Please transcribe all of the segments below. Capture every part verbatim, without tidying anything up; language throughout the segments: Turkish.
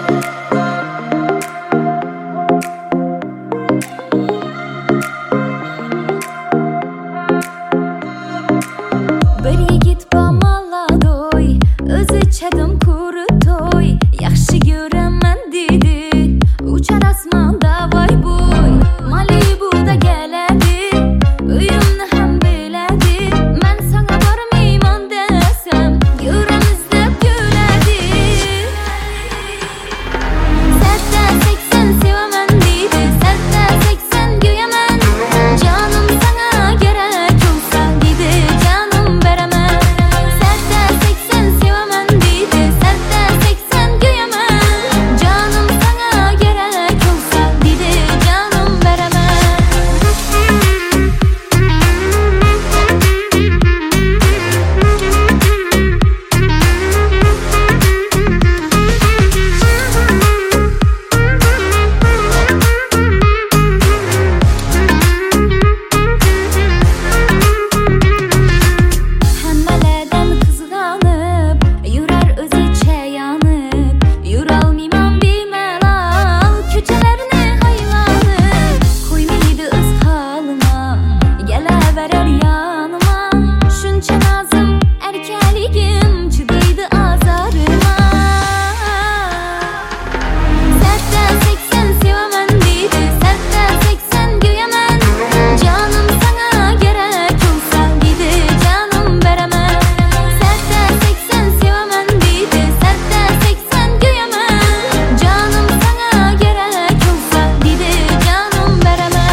Bir yigit bamalladoy, o'zi chadim quritoy, yaxshi ko'raman dedi, uchar osmonda voy boy. Malibuda keladi, uyimni ham biladi, men sana bormayman desam, ko'ramiz deb kuladi. Satta seksen sevaman dedi, satta seksen ko'yaman, jonim sana kerak bo'lsa dedi, jonim beraman. Satta seksen sevaman dedi, satta seksen ko'yaman, jonim sana kerak bo'lsa dedi, jonim beraman. Hammalardan qizg'anib, yurar o'zicha yonib, yurolmayman bemalol ko'chalarni haylanib. Qo'ymaydi o'z holima, kelaverar yonima, shuncha nozim erkaligim chidaydi azorima. Satta seksen sevaman dedi, satta seksen ko'yaman, jonim sana kerak bo'lsa dedi, jonim beraman. Satta seksen sevaman dedi, satta seksen ko'yaman, jonim sana kerak bo'lsa dedi, jonim beraman.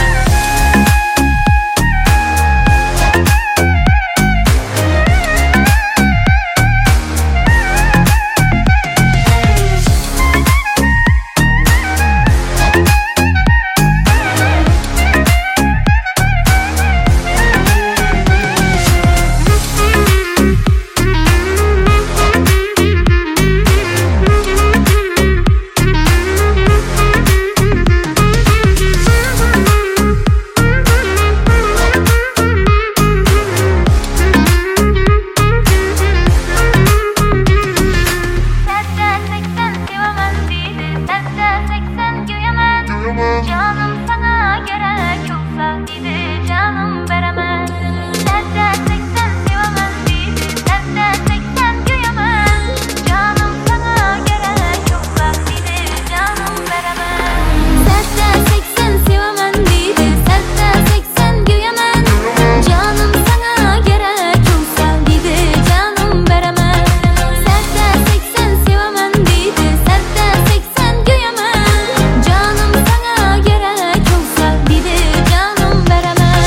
Satta seksen sevaman dedi, satta seksen ko'yaman, jonim sana kerak bo'lsa dedi, jonim beraman. Satta seksen sevaman dedi, satta seksen ko'yaman, jonim sana kerak bo'lsa dedi, jonim beraman. Satta seksen sevaman dedi, satta seksen ko'yaman, jonim sana kerak bo'lsa dedi, jonim beraman. Satta seksen sevaman dedi, satta seksen ko'yaman, jonim sana kerak bo'lsa dedi, jonim beraman.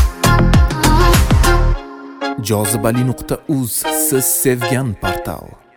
jozibali nuqta uz siz sevgan portal.